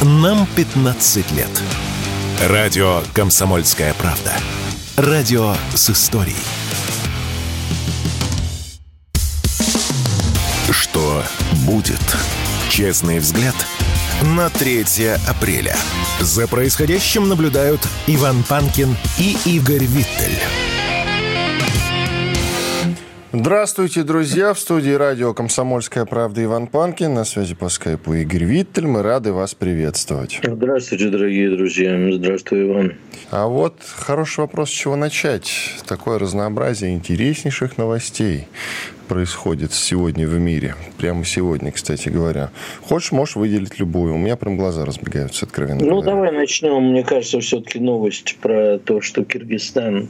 Нам 15 лет. Радио «Комсомольская правда». Радио с историей. Что будет? Честный взгляд на 3 апреля. За происходящим наблюдают Иван Панкин и Игорь Виттель. Здравствуйте, друзья! В студии радио «Комсомольская правда» Иван Панкин. На связи по скайпу Игорь Виттель. Мы рады вас приветствовать. Здравствуйте, дорогие друзья. Здравствуй, Иван. А вот хороший вопрос, с чего начать. Такое разнообразие интереснейших новостей происходит сегодня в мире. Прямо сегодня, кстати говоря. Хочешь, можешь выделить любую. У меня прям глаза разбегаются, откровенно говоря. Ну, давай начнем. Мне кажется, все-таки новость про то, что Киргизстан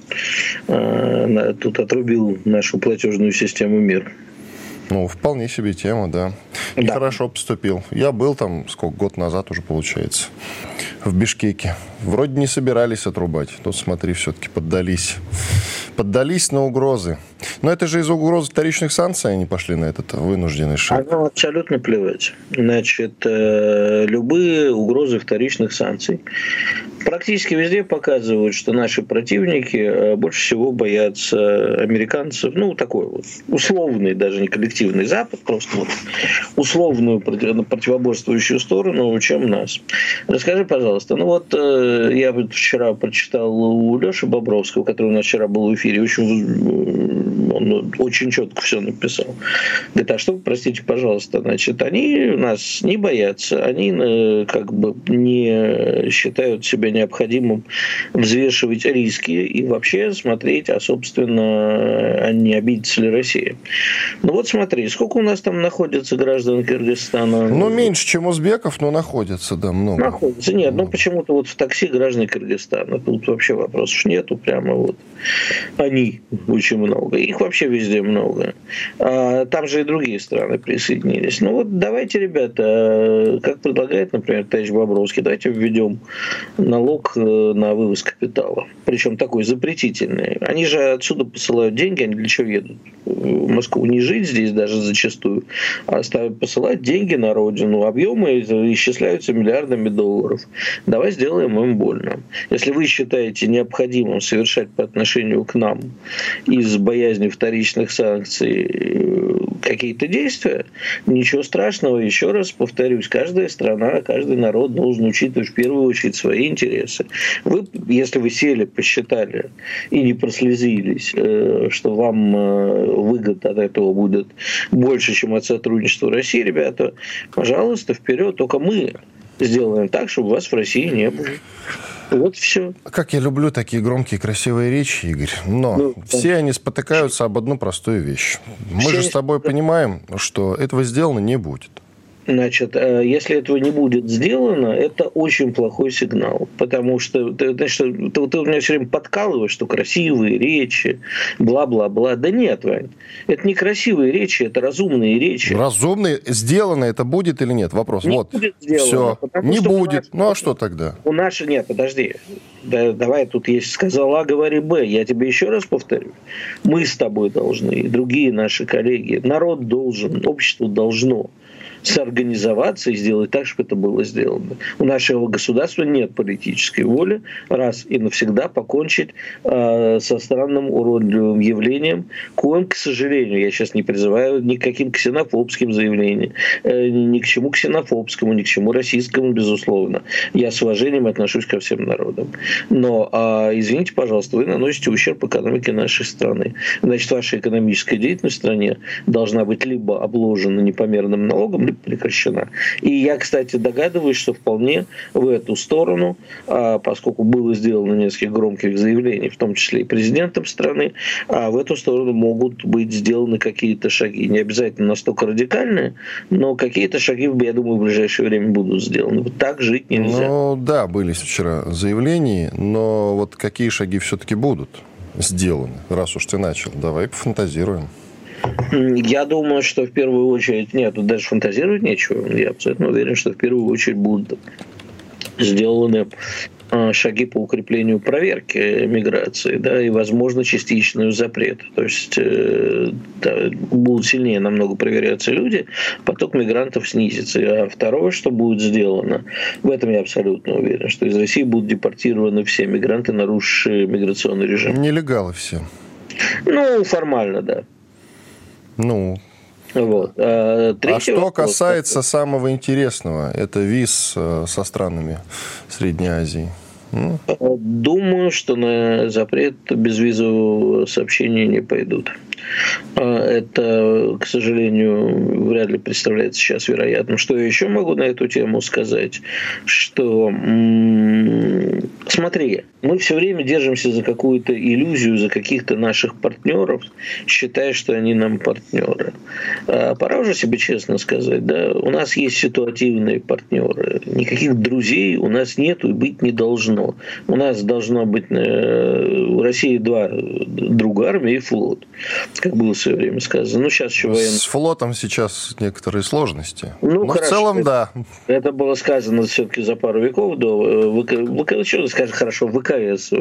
тут отрубил нашу платежную систему МИР. Ну, вполне себе тема, да. И да. Хорошо поступил. Я был там, год назад уже, получается, в Бишкеке. Вроде не собирались отрубать. Тут, смотри, все-таки поддались. Поддались на угрозы. Но это же из-за угрозы вторичных санкций они пошли на этот вынужденный шаг. А абсолютно плевать. Значит, любые угрозы вторичных санкций практически везде показывают, что наши противники больше всего боятся американцев. Ну, такой вот условный, даже не коллективный Запад, просто вот условную противоборствующую сторону, чем нас. Расскажи, пожалуйста, ну вот я вчера прочитал у Леши Бобровского, который у нас вчера был в эфире, он очень четко все написал. Говорит, а что, простите, пожалуйста, значит, они нас не боятся, они как бы не считают себя необходимым взвешивать риски и вообще смотреть, а, собственно, не обидится ли Россия. Ну вот смотри, сколько у нас там находится граждан Кыргызстана? Ну, меньше, чем узбеков, но находится, да, много. Находится. Нет, ну почему-то вот в такси граждан Кыргызстана. Тут вообще вопросов нету, прямо вот. Они очень много. Их вообще везде много. Там же и другие страны присоединились. Ну вот давайте, ребята, как предлагает, например, товарищ Бобровский, давайте введем налог на вывоз капитала. Причем такой запретительный. Они же отсюда посылают деньги, они для чего едут? В Москву не жить здесь даже зачастую, а посылать деньги на родину. Объемы исчисляются миллиардами долларов. Давай сделаем им больно. Если вы считаете необходимым совершать по отношению к нам из боязни вторичных санкций какие-то действия, ничего страшного. Еще раз повторюсь, каждая страна, каждый народ должен учитывать в первую очередь свои интересы. Вы, если вы сели, посчитали и не прослезились, что вам выгода от этого будет больше, чем от сотрудничества России, ребята, пожалуйста, вперед. Только мы сделаем так, чтобы вас в России не было. Вот все. Как я люблю такие громкие, красивые речи, Игорь. Но все они спотыкаются об одну простую вещь. Мы же с тобой понимаем, что этого сделано не будет. Значит, если этого не будет сделано, это очень плохой сигнал. Потому что ты у меня все время подкалываешь, что красивые речи, бла-бла-бла. Да нет, Вань, это не красивые речи, это разумные речи. Разумные? Сделано это будет или нет? Вопрос. Не вот. Будет сделано. Все. Не будет. Ну а что тогда? Нет, подожди. Да, давай, тут есть сказал А, говори Б. Я тебе еще раз повторю. Мы с тобой должны, и другие наши коллеги, народ должен, общество должно соорганизоваться и сделать так, чтобы это было сделано. У нашего государства нет политической воли раз и навсегда покончить со странным уродливым явлением, коим, к сожалению, я сейчас не призываю ни к каким ксенофобским заявлениям, ни к чему ксенофобскому, ни к чему российскому, безусловно. Я с уважением отношусь ко всем народам. Но, извините, пожалуйста, вы наносите ущерб экономике нашей страны. Значит, ваша экономическая деятельность в стране должна быть либо обложена непомерным налогом, прекращена. И я, кстати, догадываюсь, что вполне в эту сторону, поскольку было сделано несколько громких заявлений, в том числе и президентом страны, в эту сторону могут быть сделаны какие-то шаги. Не обязательно настолько радикальные, но какие-то шаги, я думаю, в ближайшее время будут сделаны. Вот так жить нельзя. Ну да, были вчера заявления, но вот какие шаги все-таки будут сделаны, раз уж ты начал? Давай пофантазируем. Я думаю, что в первую очередь... Нет, тут даже фантазировать нечего. Я абсолютно уверен, что в первую очередь будут сделаны шаги по укреплению проверки миграции, да, и, возможно, частичную запрет. То есть будут сильнее намного проверяться люди, поток мигрантов снизится. А второе, что будет сделано, в этом я абсолютно уверен, что из России будут депортированы все мигранты, нарушившие миграционный режим. Нелегалы все. Ну, формально, да. Ну... Вот. А что касается самого интересного, это виз со странами Средней Азии. Думаю, что на запрет безвизового сообщения не пойдут. Это, к сожалению, вряд ли представляется сейчас вероятным. Что я еще могу на эту тему сказать? Что, смотри, мы все время держимся за какую-то иллюзию, за каких-то наших партнеров, считая, что они нам партнеры. Пора уже себе честно сказать, да, у нас есть ситуативные партнеры. Никаких друзей у нас нету и быть не должно. У нас должно быть в России два друга: армия и флот, как было в свое время сказано. Ну, сейчас еще военные... С флотом сейчас некоторые сложности. Ну, но в целом, да. Это было сказано все-таки за пару веков до что скажешь, хорошо, ВКС,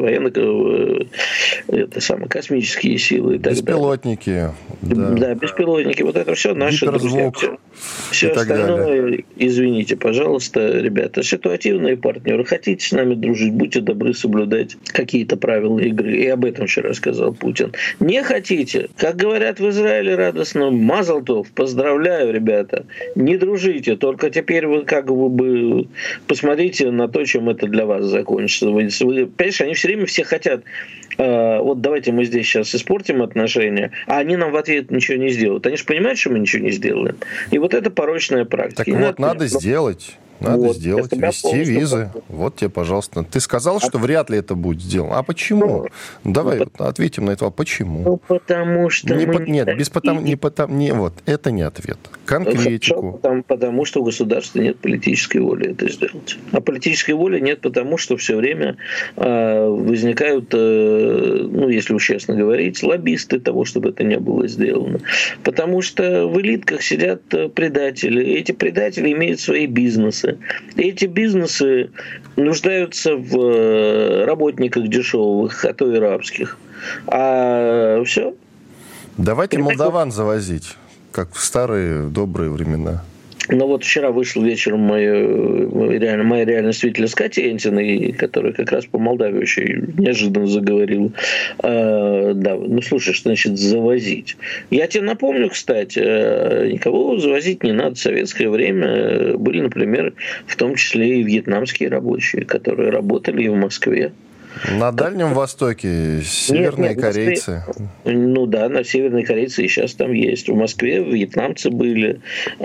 космические силы и так беспилотники. далее. Да, беспилотники. Вот это все наши друзья. Все остальное, извините, пожалуйста, ребята, ситуативные партнеры. Хотите с нами дружить, будьте добры соблюдать какие-то правила игры. И об этом вчера сказал Путин. Не хотите, как говорят в Израиле радостно, мазал тов, поздравляю, ребята, не дружите, только теперь вы как бы посмотрите на то, чем это для вас закончится. Вы, понимаешь, они все время все хотят, вот давайте мы здесь сейчас испортим отношения, а они нам в ответ ничего не сделают. Они же понимают, что мы ничего не сделаем. И вот это порочная практика. Так вот, надо сделать. Надо сделать, ввести визы. Вот тебе, пожалуйста. Ты сказал, что вряд ли это будет сделано. А почему? Давай ответим на это. Почему? Ну, потому что... Вот, это не ответ. Конкретику. Потому что у государства нет политической воли это сделать. А политической воли нет потому, что все время возникают, ну, если уж честно говорить, лоббисты того, чтобы это не было сделано. Потому что в элитках сидят предатели. И эти предатели имеют свои бизнесы. Эти бизнесы нуждаются в работниках дешевых, а то и рабских. А все. Давайте молдаван завозить, как в старые добрые времена. Ну вот вчера вышел вечером моя реальность видителя с Катей Энтиной, которая как раз по Молдавии очень неожиданно заговорила. Да, ну слушай, что значит завозить? Я тебе напомню, кстати, никого завозить не надо. В советское время были, например, в том числе и вьетнамские рабочие, которые работали и в Москве. На Дальнем Востоке северные корейцы. Ну да, на северные корейцы и сейчас там есть. В Москве вьетнамцы были.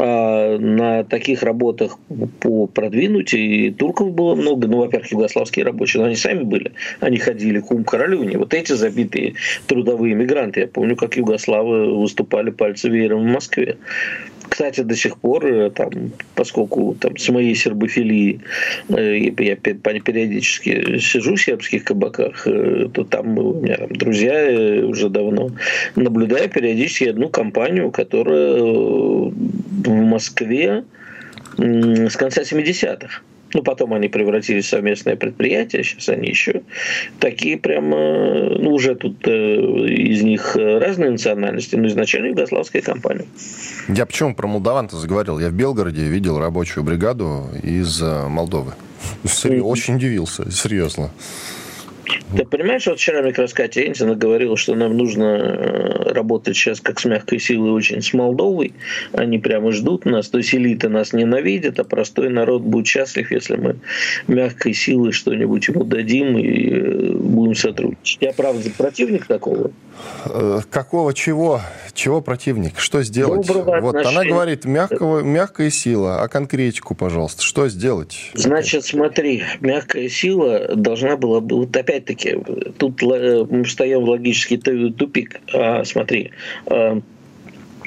На таких работах по продвинутию турков было много. Ну, во-первых, югославские рабочие, но они сами были. Они ходили к Ум-Королюне. Вот эти забитые трудовые мигранты. Я помню, как югославы выступали пальцы веером в Москве. Кстати, до сих пор, там, поскольку там, с моей сербофилией я периодически сижу в сербских кабаках, то там у меня там друзья уже давно. Наблюдаю периодически одну компанию, которая в Москве с конца 70-х. Ну, потом они превратились в совместное предприятие, сейчас они еще такие прямо, ну, уже тут из них разные национальности, но изначально югославская компания. Я почему про молдаван-то заговорил? Я в Белгороде видел рабочую бригаду из Молдовы. Очень удивился, серьезно. Ты понимаешь, вот вчера мне как раз Катя Энтина говорила, что нам нужно работать сейчас как с мягкой силой очень с Молдовой. Они прямо ждут нас. То есть элита нас ненавидит, а простой народ будет счастлив, если мы мягкой силой что-нибудь ему дадим и будем сотрудничать. Я, правда, противник такого. Какого чего? Чего противник? Что сделать? Вот она говорит, мягкая сила, а конкретику, пожалуйста, что сделать? Значит, смотри, мягкая сила должна была бы, вот опять-таки, тут мы встаем в логический тупик. Смотри,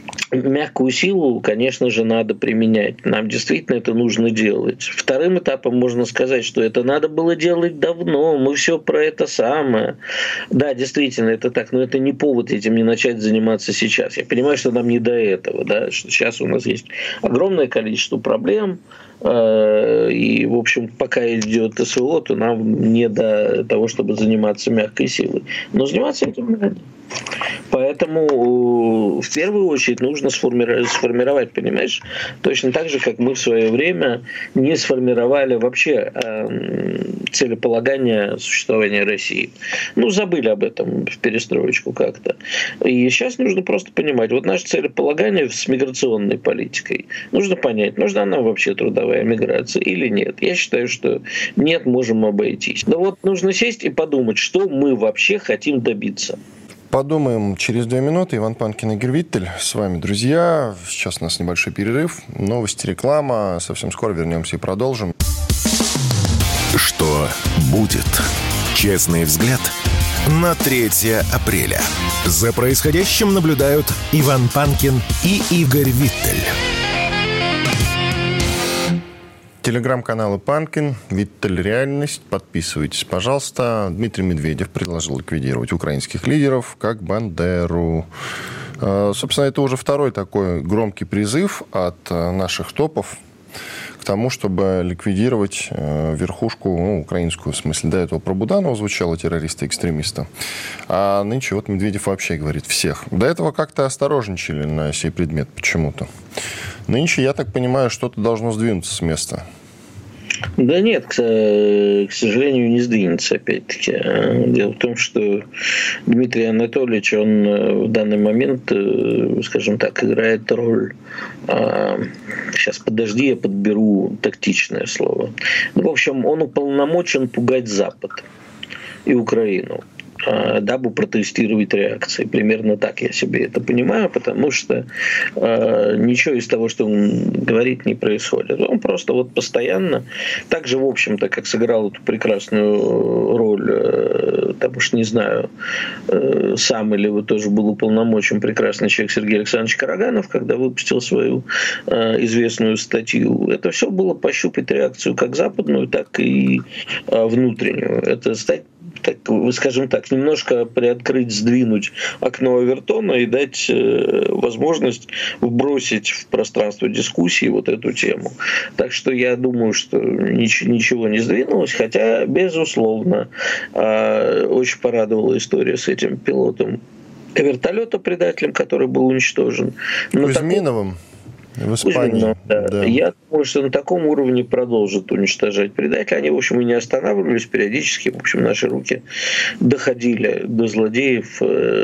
Мягкую силу, конечно же, надо применять. Нам действительно это нужно делать. Вторым этапом можно сказать, что это надо было делать давно. Мы все про это самое. Да, действительно, это так. Но это не повод этим не начать заниматься сейчас. Я понимаю, что нам не до этого. Да? Что сейчас у нас есть огромное количество проблем. И, в общем, пока идет СВО, то нам не до того, чтобы заниматься мягкой силой. Но заниматься этим надо. Поэтому в первую очередь нужно сформировать, понимаешь, точно так же, как мы в свое время не сформировали вообще целеполагание существования России. Забыли об этом в перестроечку как-то. И сейчас нужно просто понимать, вот наше целеполагание с миграционной политикой. Нужно понять, нужна нам вообще трудовая миграция или нет. Я считаю, что нет, можем обойтись. Но вот нужно сесть и подумать, что мы вообще хотим добиться. Подумаем через 2 минуты. Иван Панкин и Игорь Виттель с вами, друзья. Сейчас у нас небольшой перерыв. Новости, реклама. Совсем скоро вернемся и продолжим. Что будет? Честный взгляд на 3 апреля. За происходящим наблюдают Иван Панкин и Игорь Виттель. Телеграм-каналы Панкин, Виттель Реальность. Подписывайтесь, пожалуйста. Дмитрий Медведев предложил ликвидировать украинских лидеров, как Бандеру. Собственно, это уже второй такой громкий призыв от наших топов к тому, чтобы ликвидировать верхушку, украинскую, в смысле. До этого про Буданова звучало, террориста-экстремиста. А нынче вот Медведев вообще говорит всех. До этого как-то осторожничали на сей предмет почему-то. Нынче, я так понимаю, что-то должно сдвинуться с места. Да нет, к сожалению, не сдвинется опять-таки. Дело в том, что Дмитрий Анатольевич, он в данный момент, скажем так, играет роль... Сейчас, подожди, я подберу тактичное слово. В общем, он уполномочен пугать Запад и Украину, дабы протестировать реакции. Примерно так я себе это понимаю, потому что ничего из того, что он говорит, не происходит. Он просто вот постоянно, так же, в общем-то, как сыграл эту прекрасную роль, там уж не знаю, сам или вот тоже был уполномочен прекрасный человек Сергей Александрович Караганов, когда выпустил свою известную статью. Это все было пощупать реакцию как западную, так и внутреннюю. Это стать, так, скажем так, немножко приоткрыть, сдвинуть окно Овертона и дать возможность вбросить в пространство дискуссии вот эту тему. Так что я думаю, что ничего не сдвинулось, хотя, безусловно, очень порадовала история с этим пилотом вертолета-предателем, который был уничтожен. Кузьминовым. В Испании. Да. Я думаю, что на таком уровне продолжат уничтожать предателей. Они, в общем, и не останавливались периодически. В общем, наши руки доходили до злодеев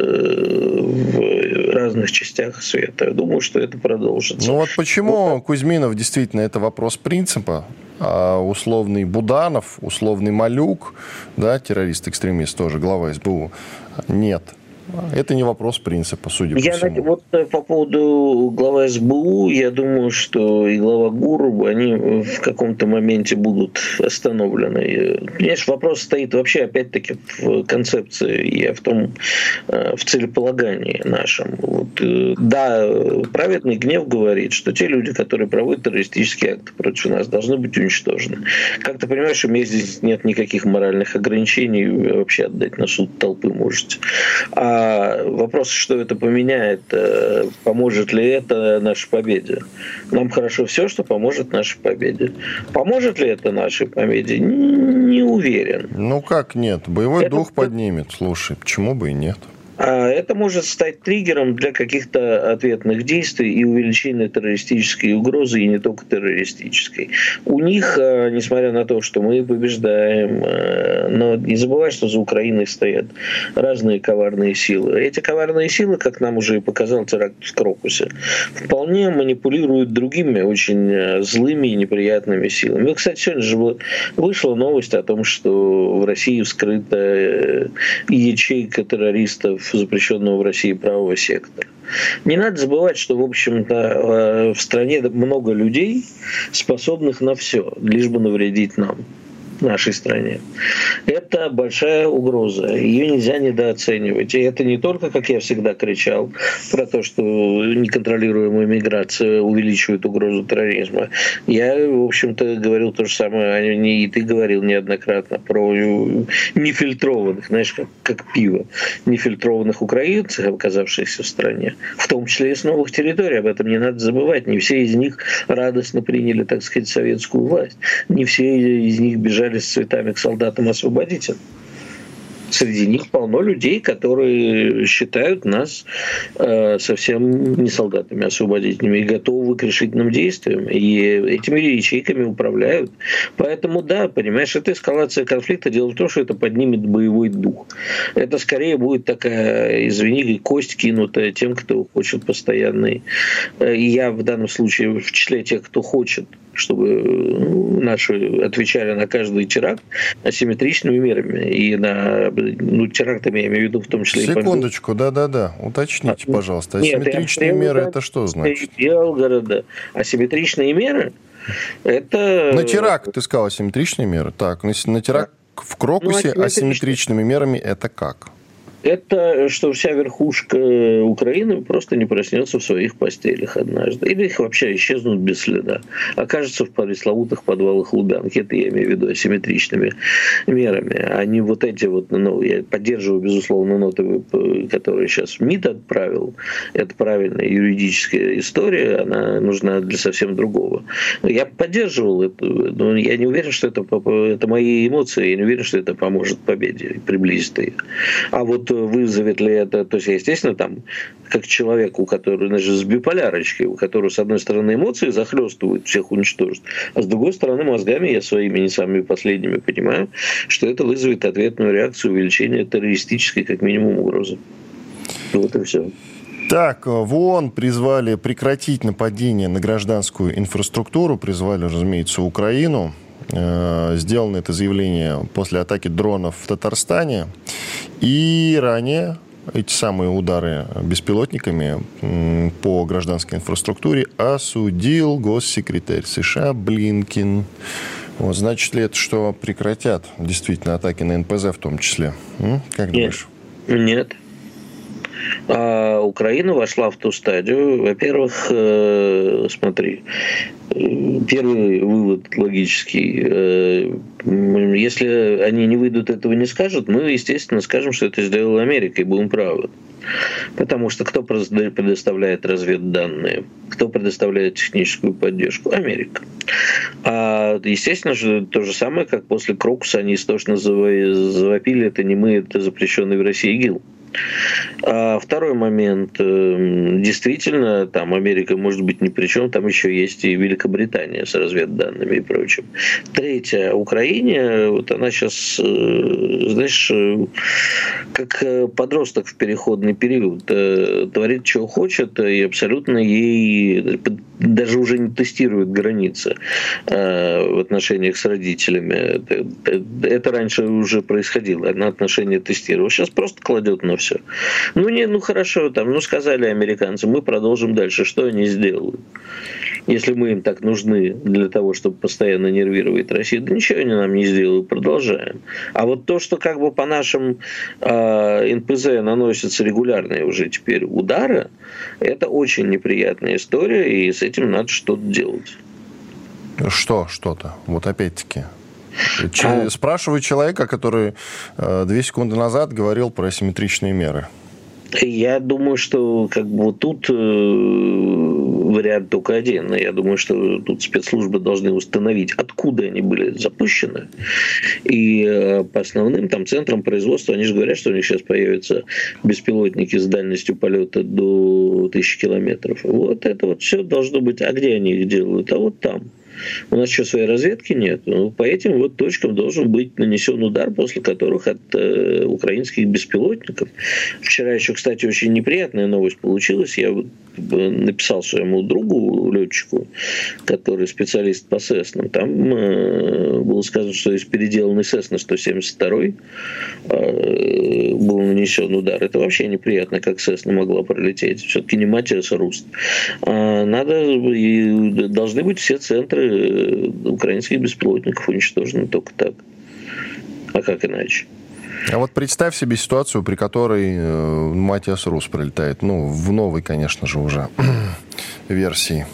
в разных частях света. Я думаю, что это продолжится. Ну вот почему Кузьминов действительно это вопрос принципа, а условный Буданов, условный Малюк, да, террорист-экстремист, тоже глава СБУ, нет. Это не вопрос принципа, судя по всему. Вот по поводу главы СБУ, я думаю, что и глава ГУР, они в каком-то моменте будут остановлены. Конечно, вопрос стоит вообще, опять-таки, в концепции и в целеполагании нашем. Да, праведный гнев говорит, что те люди, которые проводят террористические акты против нас, должны быть уничтожены. Как ты понимаешь, у меня здесь нет никаких моральных ограничений, вы вообще отдать на суд толпы можете. Вопрос, что это поменяет, поможет ли это нашей победе. Нам хорошо все, что поможет нашей победе. Поможет ли это нашей победе? Не уверен. Ну как нет? Боевой дух поднимет. Слушай, почему бы и нет? Это может стать триггером для каких-то ответных действий и увеличения террористической угрозы, и не только террористической. У них, несмотря на то, что мы побеждаем, но не забывай, что за Украиной стоят разные коварные силы. Эти коварные силы, как нам уже и показал теракт в Крокусе, вполне манипулируют другими очень злыми и неприятными силами. Кстати, сегодня же вышла новость о том, что в России вскрыта ячейка террористов запрещенного в России правого сектора. Не надо забывать, что, в общем-то, в стране много людей, способных на все, лишь бы навредить нам. нашей стране. Это большая угроза. Ее нельзя недооценивать. И это не только, как я всегда кричал, про то, что неконтролируемая миграция увеличивает угрозу терроризма. Я, в общем-то, говорил то же самое, и ты говорил неоднократно, про нефильтрованных, знаешь, как пиво, нефильтрованных украинцев, оказавшихся в стране, в том числе и с новых территорий. Об этом не надо забывать. Не все из них радостно приняли, так сказать, советскую власть. Не все из них бежали с цветами к солдатам-освободителям. Среди них полно людей, которые считают нас совсем не солдатами-освободителями и готовы к решительным действиям. И этими ячейками управляют. Поэтому, да, понимаешь, это эскалация конфликта. Дело в том, что это поднимет боевой дух. Это скорее будет такая, извини, кость кинутая тем, кто хочет постоянный. И я в данном случае в числе тех, кто хочет, чтобы наши отвечали на каждый теракт асимметричными мерами. И на терактами я имею в виду в том числе Секундочку, да. Уточните, пожалуйста. Асимметричные меры – это что значит? Белгорода. Асимметричные меры – это... На теракт ты сказал асимметричные меры. Так, на теракт в Крокусе асимметричными мерами – это как? Это что вся верхушка Украины просто не проснется в своих постелях однажды. Или их вообще исчезнут без следа. Окажется в пресловутых подвалах Лубянки. Это я имею в виду асимметричными мерами. А не вот эти вот, я поддерживаю, безусловно, ноты, которые сейчас МИД отправил. Это правильная юридическая история. Она нужна для совсем другого. Я поддерживал это, но я не уверен, что это мои эмоции. Я не уверен, что это поможет победе и приблизит ее. А вот вызовет ли это, то есть, естественно, там, как человек, у которого, значит, с биполярочкой, у которого, с одной стороны, эмоции захлестывают, всех уничтожат, а с другой стороны, мозгами, я своими не самыми последними понимаю, что это вызовет ответную реакцию увеличения террористической, как минимум, угрозы. Вот и все. Так, в ООН призвали прекратить нападение на гражданскую инфраструктуру, призвали, разумеется, Украину. Сделано это заявление после атаки дронов в Татарстане. И ранее эти самые удары беспилотниками по гражданской инфраструктуре осудил госсекретарь США Блинкен. Вот, значит ли это, что прекратят действительно атаки на НПЗ в том числе? Как думаешь? Нет. А Украина вошла в ту стадию. Во-первых, смотри, первый вывод логический. Если они не выйдут, этого не скажут, мы, естественно, скажем, что это сделала Америка, и будем правы. Потому что кто предоставляет разведданные, кто предоставляет техническую поддержку? Америка. А, естественно же, то же самое, как после Крокуса они истошно завопили, это не мы, это запрещенный в России ИГИЛ. А второй момент. Действительно, там Америка может быть ни при чем, там еще есть и Великобритания с разведданными и прочим. Третье. Украине, вот она сейчас, знаешь, как подросток в переходный период, творит, что хочет, и абсолютно ей даже уже не тестирует границы в отношениях с родителями. Это раньше уже происходило, она отношения тестировала. Сейчас просто кладет на все. Хорошо, там, сказали американцы, мы продолжим дальше. Что они сделают? Если мы им так нужны для того, чтобы постоянно нервировать Россию, да ничего они нам не сделают, продолжаем. А вот то, что как бы по нашим НПЗ наносятся регулярные уже теперь удары, это очень неприятная история, и с этим надо что-то делать. Что-то? Вот опять-таки. Спрашиваю человека, который 2 секунды назад говорил про асимметричные меры. Я думаю, что тут вариант только один. Я думаю, что тут спецслужбы должны установить, откуда они были запущены. И по основным там центрам производства, они же говорят, что у них сейчас появятся беспилотники с дальностью полета до 1000 километров. Вот это вот все должно быть. А где они их делают? А вот там. У нас еще своей разведки нет. По этим вот точкам должен быть нанесен удар, после которых от украинских беспилотников. Вчера еще, кстати, очень неприятная новость получилась. Я написал своему другу, летчику, который специалист по Сеснам. Там было сказано, что из переделанной Сесны 172 был нанесен удар. Это вообще неприятно, как Сесна могла пролететь. Все-таки не Матиас Руст. Должны быть все центры украинских беспилотников уничтожены только так. А как иначе? А вот представь себе ситуацию, при которой Матиас Руст прилетает. В новой, конечно же, уже версии.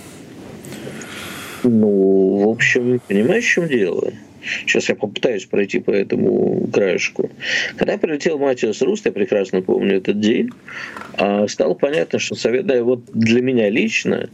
В общем, понимаешь, в чем дело? Сейчас я попытаюсь пройти по этому краешку. Когда прилетел Матиас Руст, я прекрасно помню этот день, стало понятно, что вот для меня лично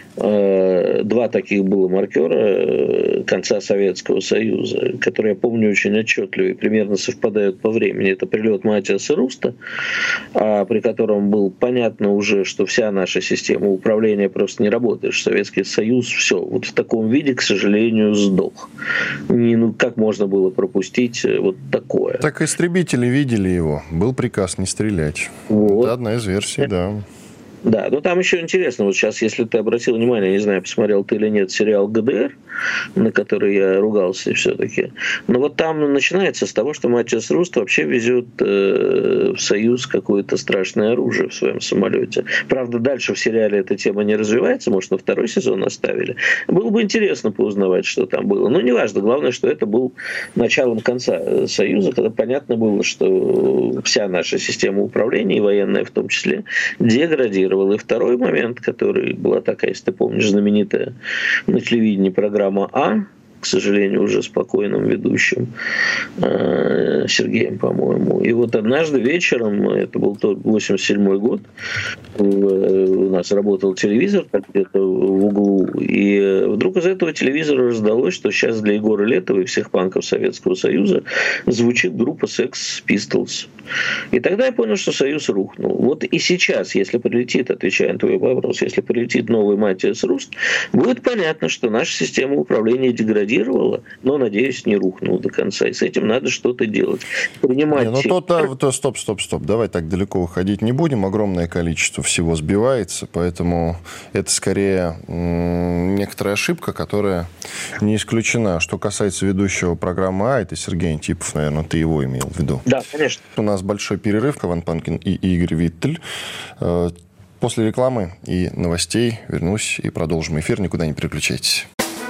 два таких было маркера конца Советского Союза, которые я помню очень отчетливо и примерно совпадают по времени. Это прилет Матиаса Руста, при котором было понятно уже, что вся наша система управления просто не работает, что Советский Союз все вот в таком виде, к сожалению, сдох. Как можно было пропустить вот такое? Так истребители видели его. Был приказ не стрелять. Вот. Это одна из версий, да. Да, там еще интересно, вот сейчас, если ты обратил внимание, не знаю, посмотрел ты или нет, сериал «ГДР», на который я ругался все-таки, но вот там начинается с того, что Матиас Руст вообще везет в Союз какое-то страшное оружие в своем самолете. Правда, дальше в сериале эта тема не развивается, может, на второй сезон оставили. Было бы интересно поузнавать, что там было. Но неважно, главное, что это был началом конца Союза, когда понятно было, что вся наша система управления, и военная в том числе, деградировала. И второй момент, который была такая, если ты помнишь, знаменитая на телевидении программа «А», к сожалению, уже с покойным ведущим Сергеем, по-моему. И вот однажды вечером, это был 87-й год, у нас работал телевизор где-то в углу, и вдруг из этого телевизора раздалось, что сейчас для Егора Летова и всех панков Советского Союза звучит группа Sex Pistols. И тогда я понял, что Союз рухнул. Вот и сейчас, если прилетит, отвечая на твой вопрос, если прилетит новый Матиас Руст, будет понятно, что наша система управления деградировала, но, надеюсь, не рухнула до конца. И с этим надо что-то делать. Принимать... Стоп. Давай так далеко уходить не будем. Огромное количество всего сбивается, поэтому это скорее некоторая ошибка, которая не исключена. Что касается ведущего программы «А», это Сергей Антипов, наверное, ты его имел в виду. Да, конечно. У нас большой перерыв. Иван Панкин и Игорь Виттель. После рекламы и новостей вернусь и продолжим эфир. Никуда не переключайтесь.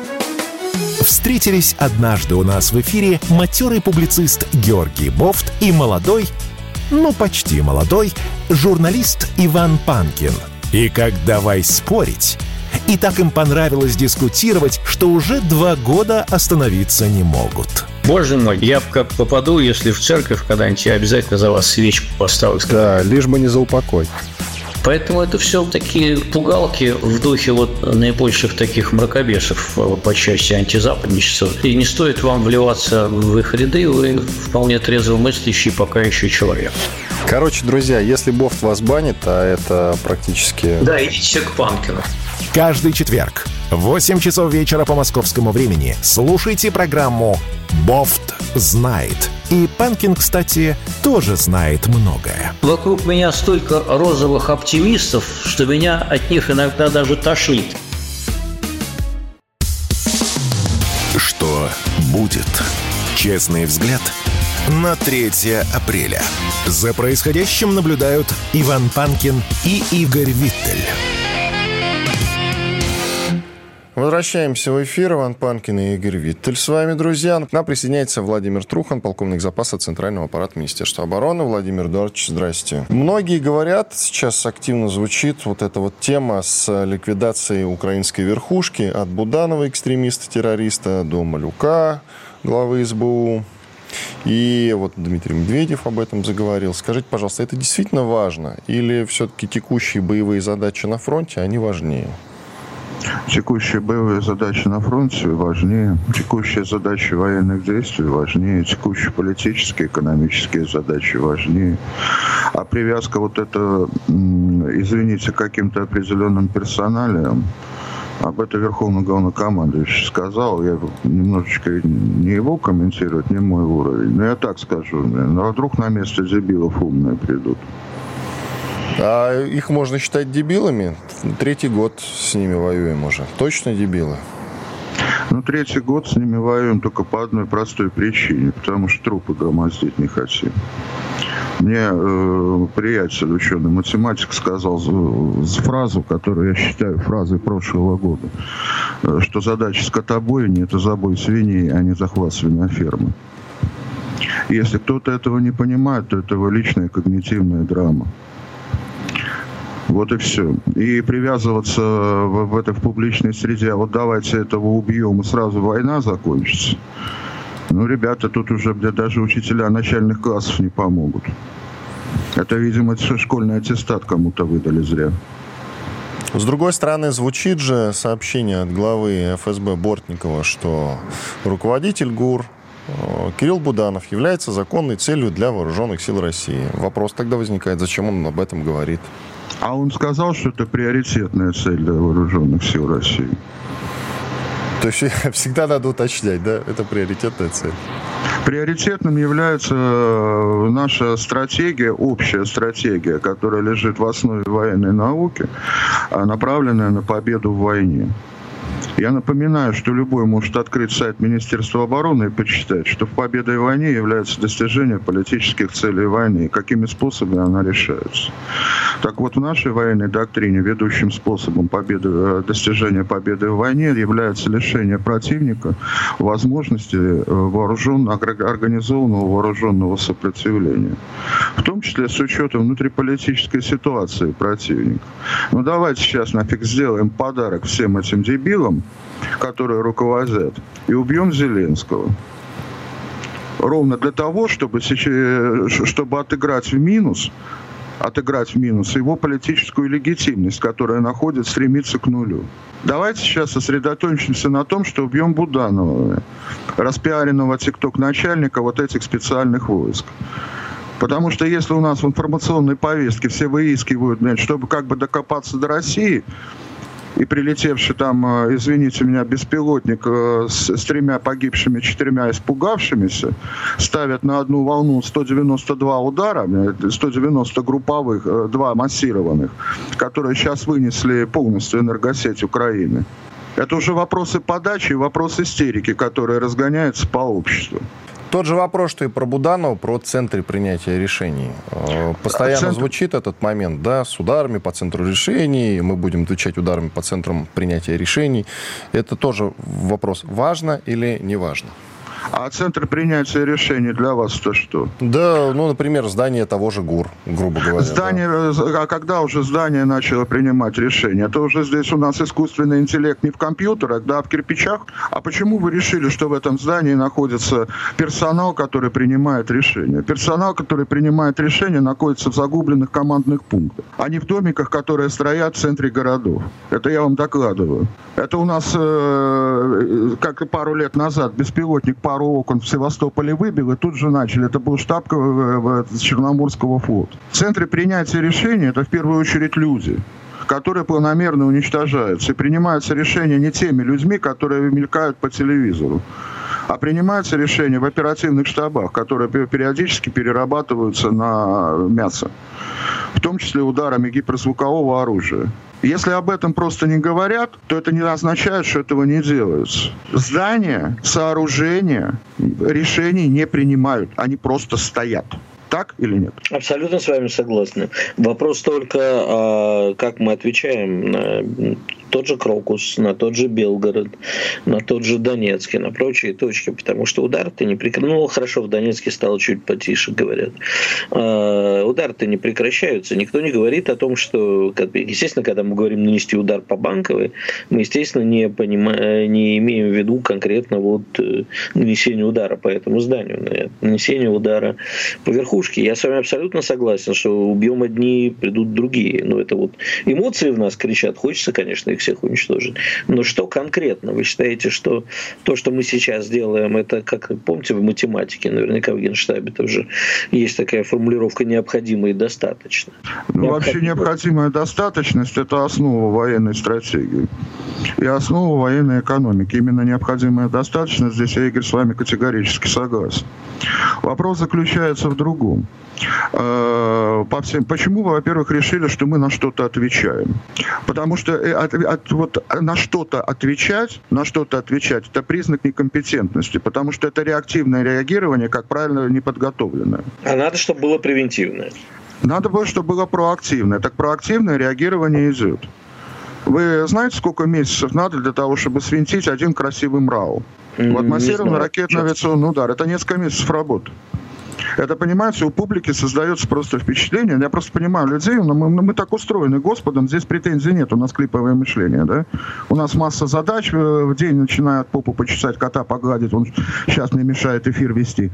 Встретились однажды у нас в эфире матерый публицист Георгий Бофт и молодой, почти молодой, журналист Иван Панкин. И как давай спорить. И так им понравилось дискутировать, что уже 2 года остановиться не могут. Боже мой, я как попаду, если в церковь когда-нибудь, я обязательно за вас свечку поставлю. Да, лишь бы не за упокой. Поэтому это все такие пугалки в духе наибольших таких мракобесов по части антизападничества. И не стоит вам вливаться в их ряды, вы вполне трезвомыслящий пока еще человек. Короче, друзья, если Бофт вас банит, а это практически... Да, идите к Панкину. Каждый четверг в 8 часов вечера по московскому времени слушайте программу «Бофт знает». И Панкин, кстати, тоже знает многое. Вокруг меня столько розовых оптимистов, что меня от них иногда даже тошнит. Что будет? Честный взгляд на 3 апреля. За происходящим наблюдают Иван Панкин и Игорь Виттель. Возвращаемся в эфир. Иван Панкин и Игорь Виттель с вами, друзья. К нам присоединяется Владимир Трухан, полковник запаса Центрального аппарата Министерства обороны. Владимир Эдуардович, здрасте. Многие говорят, сейчас активно звучит эта тема с ликвидацией украинской верхушки от Буданова, экстремиста-террориста, до Малюка, главы СБУ. И Дмитрий Медведев об этом заговорил. Скажите, пожалуйста, это действительно важно? Или все-таки текущие боевые задачи на фронте, они важнее? Текущие боевые задачи на фронте важнее, текущие задачи военных действий важнее, текущие политические, экономические задачи важнее. А привязка извините, каким-то определенным персоналиям, об этом Верховный Главнокомандующий сказал, я немножечко не его комментировать, не мой уровень, но я так скажу, а вдруг на место дебилов умные придут. А их можно считать дебилами? 3-й год с ними воюем уже. Точно дебилы? 3-й год с ними воюем только по одной простой причине, потому что трупы громоздить не хотим. Мне приятель, ученый математик, сказал фразу, которую я считаю фразой прошлого года, что задача скотобойни – это забой свиней, а не захват свинофермы. Если кто-то этого не понимает, то это его личная когнитивная драма. Вот и все. И привязываться в публичной среде, вот давайте этого убьем, и сразу война закончится. Ребята, тут уже даже учителя начальных классов не помогут. Это, видимо, школьный аттестат кому-то выдали зря. С другой стороны, звучит же сообщение от главы ФСБ Бортникова, что руководитель ГУР Кирилл Буданов является законной целью для вооруженных сил России. Вопрос тогда возникает, зачем он об этом говорит? А он сказал, что это приоритетная цель для вооруженных сил России. То есть всегда надо уточнять, да? Это приоритетная цель. Приоритетным является наша стратегия, общая стратегия, которая лежит в основе военной науки, направленная на победу в войне. Я напоминаю, что любой может открыть сайт Министерства обороны и почитать, что победой в войне является достижение политических целей войны и какими способами она решается. Так вот, в нашей военной доктрине ведущим способом достижения победы в войне является лишение противника возможности организованного вооруженного сопротивления. В том числе с учетом внутриполитической ситуации противника. Давайте сейчас нафиг сделаем подарок всем этим дебилам, которые руководят, и убьем Зеленского. Ровно для того, чтобы отыграть в минус его политическую легитимность, которая стремится к нулю. Давайте сейчас сосредоточимся на том, что убьем Буданова, распиаренного тикток-начальника вот этих специальных войск. Потому что если у нас в информационной повестке все выискивают, чтобы как бы докопаться до России, и прилетевший там, извините меня, беспилотник с 3 погибшими, 4 испугавшимися, ставят на одну волну 192 удара, 190 групповых, 2 массированных, которые сейчас вынесли полностью энергосеть Украины. Это уже вопросы подачи и вопрос истерики, которые разгоняются по обществу. Тот же вопрос, что и про Буданова, про центры принятия решений. Постоянно звучит этот момент, да, с ударами по центру решений, мы будем отвечать ударами по центрам принятия решений. Это тоже вопрос, важно или не важно? А центр принятия решений для вас это что? Да, например, здание того же ГУР, грубо говоря. А когда уже здание начало принимать решения? Это уже здесь у нас искусственный интеллект не в компьютерах, да, а в кирпичах. А почему вы решили, что в этом здании находится персонал, который принимает решения? Персонал, который принимает решения, находится в загубленных командных пунктах, а не в домиках, которые строят в центре городов. Это я вам докладываю. Это у нас, как и пару лет назад, беспилотник пару окон в Севастополе выбил, и тут же начали. Это был штаб Черноморского флота. В центре принятия решений это в первую очередь люди, которые планомерно уничтожаются. И принимаются решения не теми людьми, которые мелькают по телевизору, а принимаются решения в оперативных штабах, которые периодически перерабатываются на мясо, в том числе ударами гиперзвукового оружия. Если об этом просто не говорят, то это не означает, что этого не делается. Здания, сооружения, решений не принимают, они просто стоят. Так или нет? Абсолютно с вами согласны. Вопрос только, как мы отвечаем на тот же Крокус, на тот же Белгород, на тот же Донецк и на прочие точки, потому что удары-то не прекращаются. Ну, хорошо, в Донецке стало чуть потише, говорят. Удары-то не прекращаются. Никто не говорит о том, что, естественно, когда мы говорим нанести удар по Банковой, мы, естественно, не имеем в виду конкретно нанесение удара по этому зданию, нанесение удара по верхушке. Я с вами абсолютно согласен, что убьем одни, придут другие. Но это эмоции в нас кричат. Хочется, конечно, их всех уничтожить. Но что конкретно? Вы считаете, что то, что мы сейчас делаем, это, как помните, в математике, наверняка в Генштабе тоже есть такая формулировка «необходимо и достаточно». Вообще необходимая достаточность – это основа военной стратегии и основа военной экономики. Именно необходимая достаточность, здесь я, Игорь, с вами категорически согласен. Вопрос заключается в другом. Почему вы, во-первых, решили, что мы на что-то отвечаем? Потому что на что-то отвечать, это признак некомпетентности, потому что это реактивное реагирование, как правило, неподготовленное. А надо, чтобы было превентивное. Надо было, чтобы было проактивное. Так проактивное реагирование идет. Вы знаете, сколько месяцев надо для того, чтобы свинтить один красивый МРАУ? Вот массированный ракетно-авиационный удар. Это несколько месяцев работы. Это, понимаете, у публики создается просто впечатление. Я просто понимаю людей, но мы так устроены Господом, здесь претензий нет, у нас клиповое мышление, да? У нас масса задач, в день начинают попу почесать, кота погладить, он сейчас мне мешает эфир вести,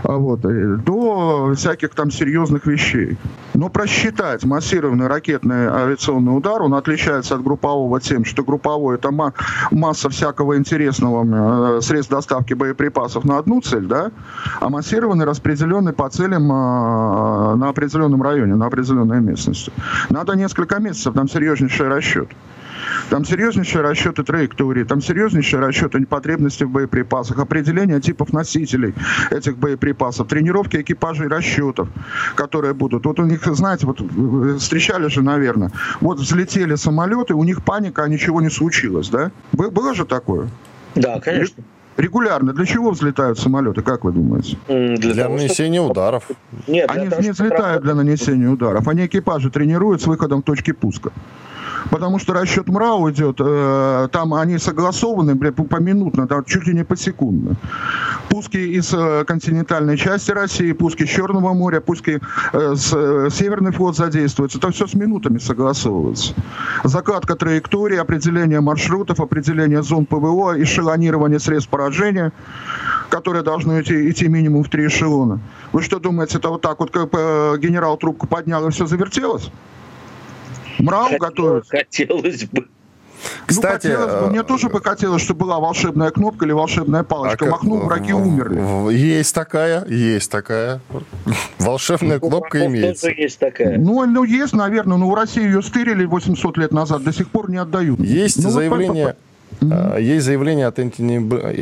до всяких там серьезных вещей. Но просчитать массированный ракетный авиационный удар, он отличается от группового тем, что групповой — это масса всякого интересного средств доставки боеприпасов на одну цель, да? А массированный распределенный по целям на определенном районе, на определенной местности. Надо несколько месяцев, там серьезнейший расчет. Там серьезнейшие расчеты траектории, там серьезнейшие расчеты потребностей в боеприпасах, определение типов носителей этих боеприпасов, тренировки экипажей расчетов, которые будут. Вот у них, знаете, вот встречали же, наверное, вот взлетели самолеты, у них паника, а ничего не случилось, да? Было же такое? Да, конечно. Регулярно. Для чего взлетают самолеты, как вы думаете? Для нанесения ударов. Нет, они не взлетают для нанесения ударов. Они экипажи тренируют с выходом в точки пуска. Потому что расчет МРАУ идет, там они согласованы поминутно, там чуть ли не посекундно. Пуски из континентальной части России, пуски с Черного моря, пуски Северный флот задействуется. Это все с минутами согласовывается. Закладка траектории, определение маршрутов, определение зон ПВО, эшелонирование средств поражения, которые должны идти минимум в 3 эшелона. Вы что думаете, это вот так вот как генерал трубку поднял и все завертелось? МРАУ готовится. Хотелось бы. Кстати, мне тоже бы хотелось, чтобы была волшебная кнопка или волшебная палочка. Махнул, враги умерли. Есть такая. Волшебная кнопка имеется. Есть такая. Ну, есть, наверное. Но в России ее стырили 800 лет назад, до сих пор не отдают. Есть заявление... Есть заявление от Энтони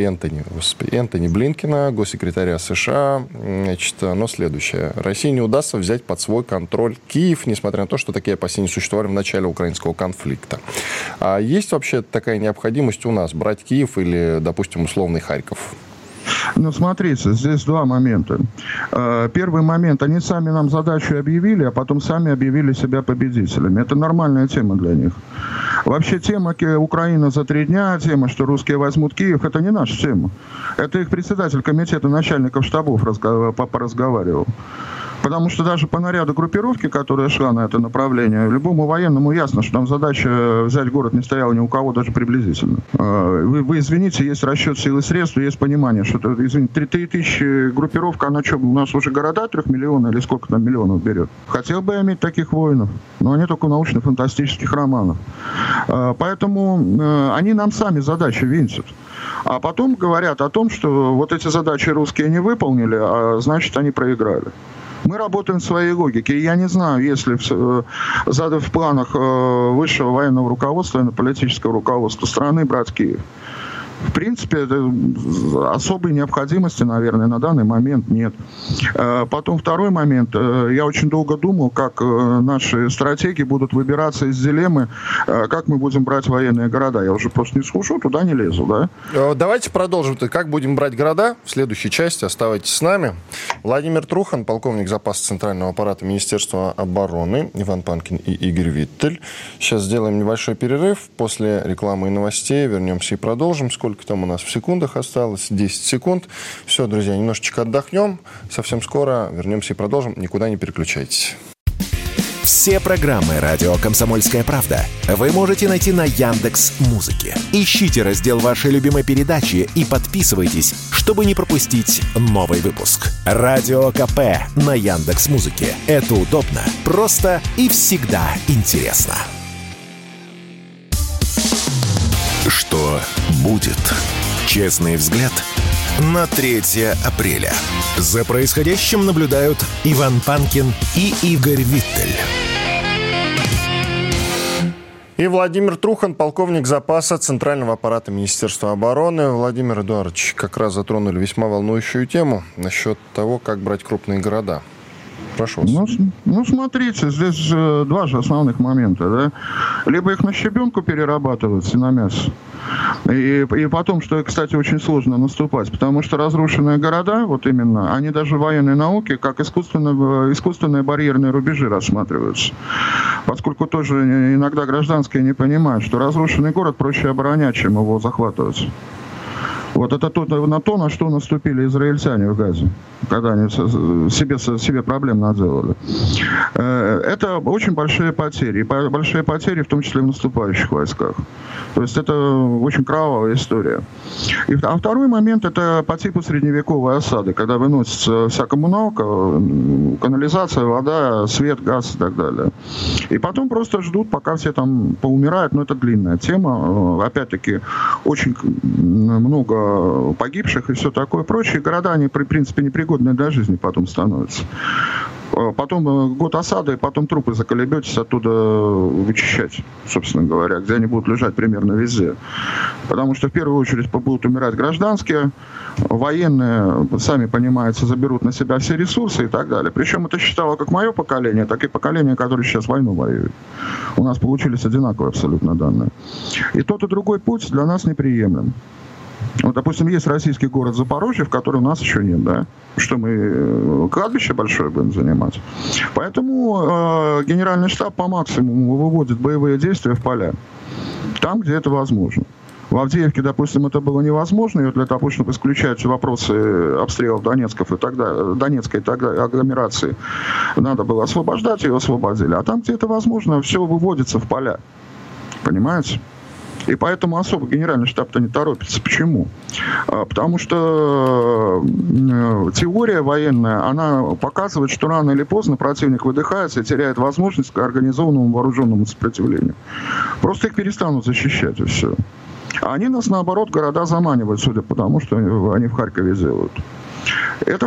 Блинкена, госсекретаря США. Значит, оно следующее. России не удастся взять под свой контроль Киев, несмотря на то, что такие опасения существовали в начале украинского конфликта. А есть вообще такая необходимость у нас брать Киев или, допустим, условный Харьков? Ну, смотрите, здесь два момента. Первый момент, они сами нам задачу объявили, а потом сами объявили себя победителями. Это нормальная тема для них. Вообще тема «Украина за 3 дня», тема, что русские возьмут Киев, это не наша тема. Это их председатель комитета начальников штабов поразговаривал. Потому что даже по наряду группировки, которая шла на это направление, любому военному ясно, что там задача взять город не стояла ни у кого даже приблизительно. Вы извините, есть расчет сил и средств, есть понимание, что, извините, 3000 группировка, она что, у нас уже города 3 миллионов или сколько там миллионов берет? Хотел бы я иметь таких воинов, но они только научно-фантастических романов. Поэтому они нам сами задачи винтят. А потом говорят о том, что вот эти задачи русские не выполнили, а значит они проиграли. Мы работаем в своей логике. И я не знаю, если в планах высшего военного руководства и политического руководства страны брать Киев. В принципе, особой необходимости, наверное, на данный момент нет. Потом второй момент. Я очень долго думал, как наши стратеги будут выбираться из дилеммы, как мы будем брать военные города. Я уже просто не слушаю, туда не лезу, да? Давайте продолжим. Как будем брать города в следующей части. Оставайтесь с нами. Владимир Трухан, полковник запаса Центрального аппарата Министерства обороны, Иван Панкин и Игорь Виттель. Сейчас сделаем небольшой перерыв. После рекламы и новостей вернемся и продолжим. Сколько там у нас в секундах осталось? 10 секунд. Все, друзья, немножечко отдохнем. Совсем скоро вернемся и продолжим. Никуда не переключайтесь. Все программы «Радио Комсомольская правда» вы можете найти на Яндекс.Музыке. Ищите раздел вашей любимой передачи и подписывайтесь, чтобы не пропустить новый выпуск. Радио КП на Яндекс.Музыке. Это удобно, просто и всегда интересно. что будет. Честный взгляд на 3 апреля. За происходящим наблюдают Иван Панкин и Игорь Виттель. И Владимир Трухан, полковник запаса Центрального аппарата Министерства обороны. Владимир Эдуардович, как раз затронули весьма волнующую тему насчет того, как брать крупные города. Прошу вас. Ну, смотрите, здесь два же основных момента, да. Либо их на щебенку перерабатывать и на мясо. И потом, что, кстати, очень сложно наступать, потому что разрушенные города, вот именно, они даже в военной науке как искусственные барьерные рубежи рассматриваются. Поскольку тоже иногда гражданские не понимают, что разрушенный город проще оборонять, чем его захватывать. Вот это на то, на что наступили израильтяне в Газе, когда они себе проблем наделали. Это очень большие потери. И большие потери, в том числе в наступающих войсках. То есть это очень кровавая история. А второй момент – это по типу средневековой осады, когда выносится вся коммуналка, канализация, вода, свет, газ и так далее. И потом просто ждут, пока все там поумирают. Но это длинная тема. Опять-таки, очень много погибших и все такое прочее. Города, они, в принципе, непригодные для жизни потом становятся. Потом год осады, потом трупы заколебетесь оттуда вычищать, собственно говоря, где они будут лежать примерно везде. Потому что в первую очередь будут умирать гражданские, военные, сами понимаете, заберут на себя все ресурсы и так далее. Причем это считало как мое поколение, так и поколение, которое сейчас войну воюет. У нас получились одинаковые абсолютно данные. И тот и другой путь для нас неприемлем. Вот, допустим, есть российский город Запорожье, в котором у нас еще нет, да? Что мы кладбище большое будем занимать. Поэтому генеральный штаб по максимуму выводит боевые действия в поля. Там, где это возможно. В Авдеевке, допустим, это было невозможно, и для того, чтобы исключать вопросы обстрелов Донецкой и так далее, агломерации, надо было освобождать, ее освободили. А там, где это возможно, все выводится в поля. Понимаете? И поэтому особо генеральный штаб-то не торопится. Почему? Потому что теория военная, она показывает, что рано или поздно противник выдыхается и теряет возможность к организованному вооруженному сопротивлению. Просто их перестанут защищать, и все. А они нас, наоборот, города заманивают, судя по тому, что они в Харькове делают. Это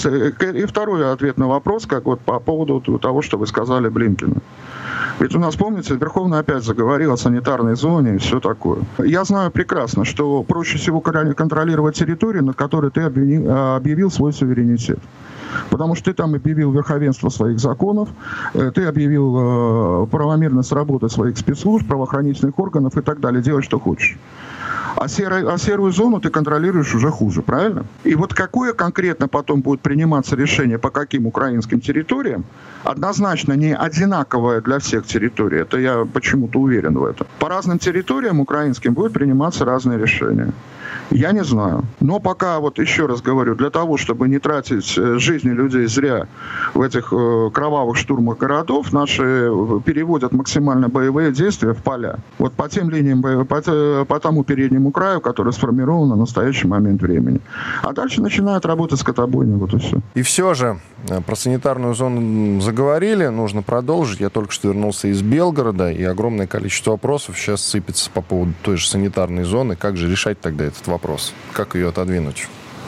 второй ответ на вопрос, как вот по поводу того, что вы сказали Блинкину. Ведь у нас, помните, Верховный опять заговорил о санитарной зоне и все такое. Я знаю прекрасно, что проще всего контролировать территорию, на которой ты объявил свой суверенитет. Потому что ты там объявил верховенство своих законов, ты объявил правомерность работы своих спецслужб, правоохранительных органов и так далее. Делай, что хочешь. А серую зону ты контролируешь уже хуже, правильно? И вот какое конкретно потом будет приниматься решение по каким украинским территориям, однозначно не одинаковое для всех территорий. Это я почему-то уверен в этом. По разным территориям украинским будут приниматься разные решения. Я не знаю. Но пока, вот еще раз говорю, для того, чтобы не тратить жизни людей зря в этих кровавых штурмах городов, наши переводят максимально боевые действия в поля. Вот по тем линиям, по тому переднему краю, который сформирован на настоящий момент времени. А дальше начинают работать скотобойни, вот и все. И все же, про санитарную зону заговорили, нужно продолжить. Я только что вернулся из Белгорода, и огромное количество вопросов сейчас сыпется по поводу той же санитарной зоны. Как же решать тогда этот вопрос? Как ее отодвинуть?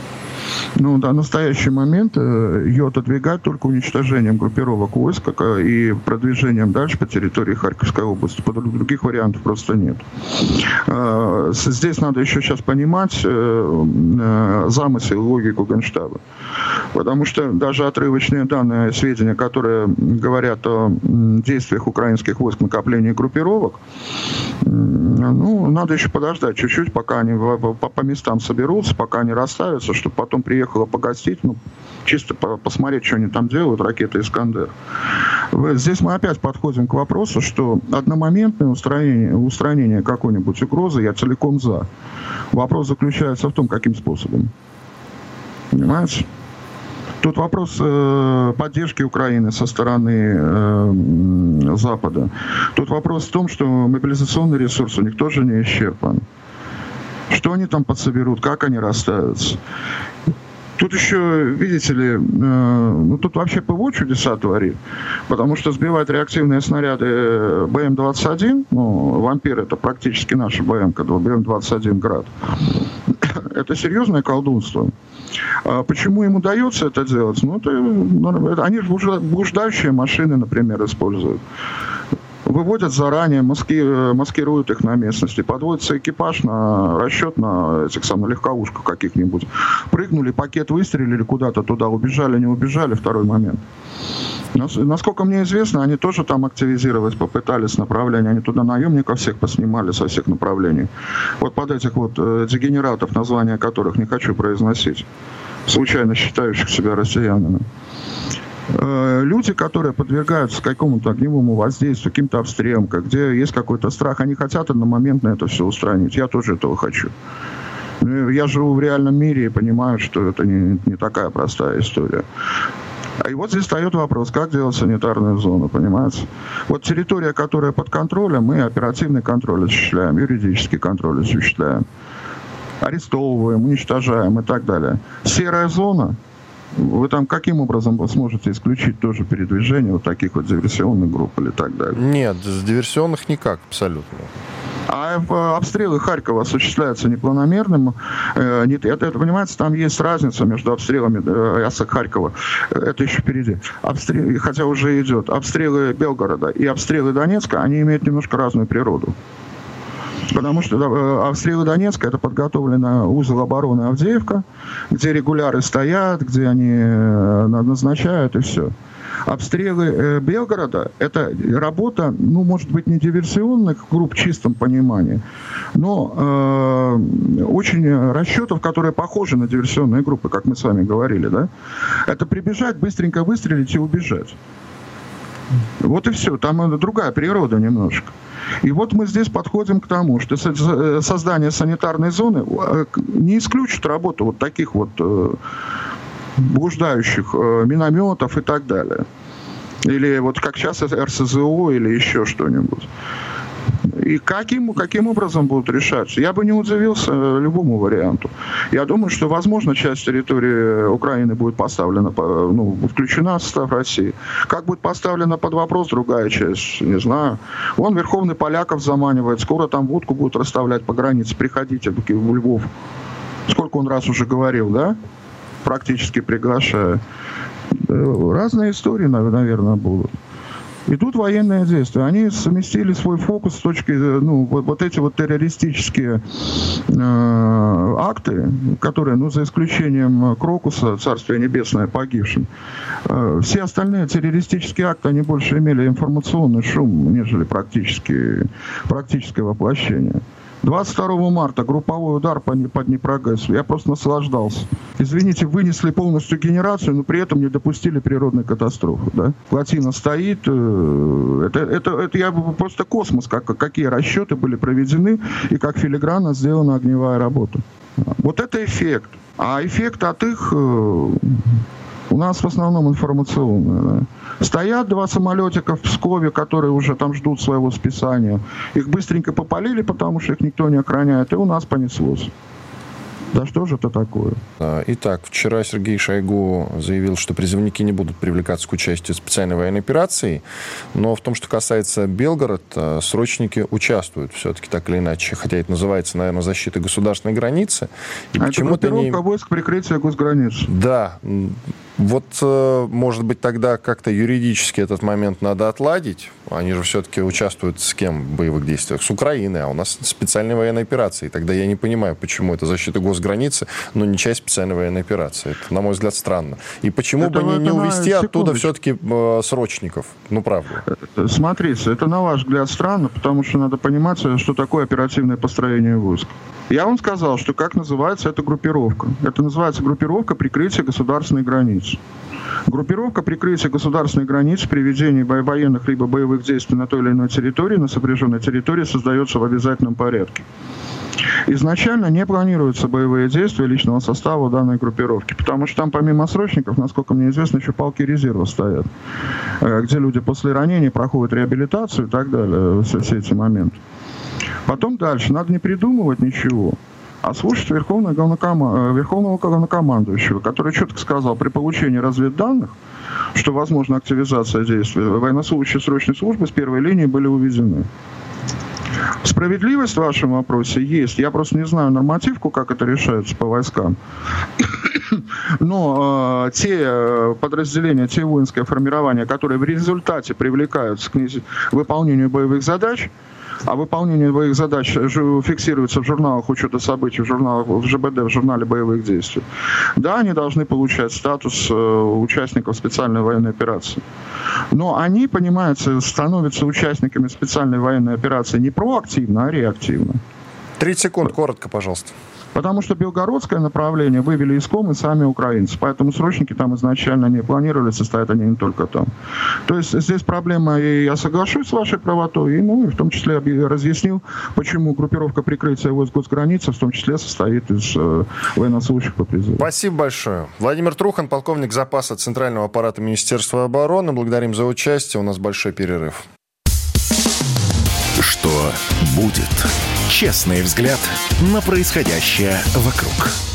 Ну, на настоящий момент ее отодвигать только уничтожением группировок войск и продвижением дальше по территории Харьковской области. Других вариантов просто нет. Здесь надо еще сейчас понимать замысел и логику Генштаба. Потому что даже отрывочные данные, сведения, которые говорят о действиях украинских войск, накоплении группировок, ну, надо еще подождать чуть-чуть, пока они по местам соберутся, пока они расставятся, чтобы потом приехала погостить, ну, чисто посмотреть, что они там делают, ракеты «Искандер». Здесь мы опять подходим к вопросу, что одномоментное устранение какой-нибудь угрозы я целиком за. Вопрос заключается в том, каким способом. Понимаете? Тут вопрос поддержки Украины со стороны Запада. Тут вопрос в том, что мобилизационный ресурс у них тоже не исчерпан. Что они там подсоберут, как они расставятся. Тут еще, видите ли, тут вообще ПВО чудеса творит, потому что сбивать реактивные снаряды БМ-21, «Вампир» — это практически наша БМ-ка, БМ-21 «Град», это серьезное колдунство. Почему им удается это делать? Они же блуждающие машины, например, используют. Выводят заранее, маскируют их на местности, подводится экипаж на расчет на этих самых легковушках каких-нибудь. Прыгнули, пакет выстрелили куда-то туда, убежали, не убежали, второй момент. Насколько мне известно, они тоже там активизировать попытались направления, они туда наемников всех поснимали со всех направлений. Вот под этих вот дегенератов, названия которых не хочу произносить, случайно считающих себя россиянами. Люди, которые подвергаются какому-то огневому воздействию, каким-то обстрелам, где есть какой-то страх, они хотят одномоментно это все устранить. Я тоже этого хочу. Я живу в реальном мире и понимаю, что это не такая простая история. И вот здесь встает вопрос, как делать санитарную зону, понимаете? Вот территория, которая под контролем, мы оперативный контроль осуществляем, юридический контроль осуществляем, арестовываем, уничтожаем и так далее. Серая зона, вы там каким образом сможете исключить тоже передвижение вот таких вот диверсионных групп или так далее? Нет, с диверсионных никак, абсолютно. А обстрелы Харькова осуществляются непланомерным. Это, понимаете, там есть разница между обстрелами Харькова. Это еще впереди. Хотя уже идет. Обстрелы Белгорода и обстрелы Донецка, они имеют немножко разную природу. Потому что обстрелы Донецка — это подготовленный узел обороны Авдеевка, где регуляры стоят, где они назначают и все. Обстрелы Белгорода — это работа, может быть, не диверсионных групп в чистом понимании, но очень расчетов, которые похожи на диверсионные группы, как мы с вами говорили, да? Это прибежать, быстренько выстрелить и убежать. Вот и все. Там другая природа немножко. И вот мы здесь подходим к тому, что создание санитарной зоны не исключит работу вот таких вот блуждающих минометов и так далее. Или вот как сейчас РСЗО или еще что-нибудь. И каким образом будут решаться? Я бы не удивился любому варианту. Я думаю, что, возможно, часть территории Украины будет поставлена, включена в состав России. Как будет поставлена под вопрос другая часть, не знаю. Вон Верховный Поляков заманивает, скоро там водку будут расставлять по границе. Приходите в Львов. Сколько он раз уже говорил, да? Практически приглашая. Разные истории, наверное, будут. Идут военные действия. Они совместили свой фокус с точки, вот эти вот террористические акты, которые, за исключением Крокуса, Царствие Небесное, погибшим, все остальные террористические акты, они больше имели информационный шум, нежели практическое воплощение. 22 марта групповой удар по Днепрогэсу. Я просто наслаждался. Извините, вынесли полностью генерацию, но при этом не допустили природной катастрофы. Да? Плотина стоит. Это просто космос, какие расчеты были проведены и как филигранно сделана огневая работа. Вот это эффект. А эффект от их у нас в основном информационный. Да. Стоят 2 самолетика в Пскове, которые уже там ждут своего списания. Их быстренько попалили, потому что их никто не охраняет, и у нас понеслось. Да что же это такое? Итак, вчера Сергей Шойгу заявил, что призывники не будут привлекаться к участию в специальной военной операции, но в том, что касается Белгорода, срочники участвуют все-таки так или иначе, хотя это называется, наверное, защита государственной границы. И почему-то это группировка войск прикрытия госграниц. Да. Вот, может быть, тогда как-то юридически этот момент надо отладить. Они же все-таки участвуют с кем в боевых действиях? С Украиной, а у нас специальная военная операция. И тогда я не понимаю, почему это защита госграницы, но не часть специальной военной операции. Это, на мой взгляд, странно. И почему бы не увезти оттуда все-таки срочников? Правда. Смотрите, это, на ваш взгляд, странно, потому что надо понимать, что такое оперативное построение войск. Я вам сказал, что как называется эта группировка. Это называется группировка прикрытия государственной границы. Группировка прикрытия государственной границы при ведении военных либо боевых действий на той или иной территории, на сопряженной территории, создается в обязательном порядке. Изначально не планируются боевые действия личного состава данной группировки, потому что там помимо срочников, насколько мне известно, еще полки резерва стоят, где люди после ранений проходят реабилитацию и так далее, все эти моменты. Потом дальше. Надо не придумывать ничего. а слушать верховного главнокомандующего, который четко сказал, при получении разведданных, что возможна активизация действий, военнослужащие срочной службы с первой линии были уведены. Справедливость в вашем вопросе есть. Я просто не знаю нормативку, как это решается по войскам. Но те подразделения, те воинские формирования, которые в результате привлекаются к выполнению боевых задач, а выполнение боевых задач фиксируется в журналах учета событий, в ЖБД, в журнале боевых действий. Да, они должны получать статус участников специальной военной операции. Но они, понимаете, становятся участниками специальной военной операции не проактивно, а реактивно. 30 секунд, коротко, пожалуйста. Потому что белгородское направление вывели из Комы сами украинцы. Поэтому срочники там изначально не планировали, состоят они не только там. То есть здесь проблема, и я соглашусь с вашей правотой, и в том числе я разъяснил, почему группировка прикрытия войск госграницы в том числе состоит из военнослужащих по призыву. Спасибо большое. Владимир Трухан, полковник запаса Центрального аппарата Министерства обороны. Благодарим за участие. У нас большой перерыв. Что будет? Честный взгляд на происходящее вокруг.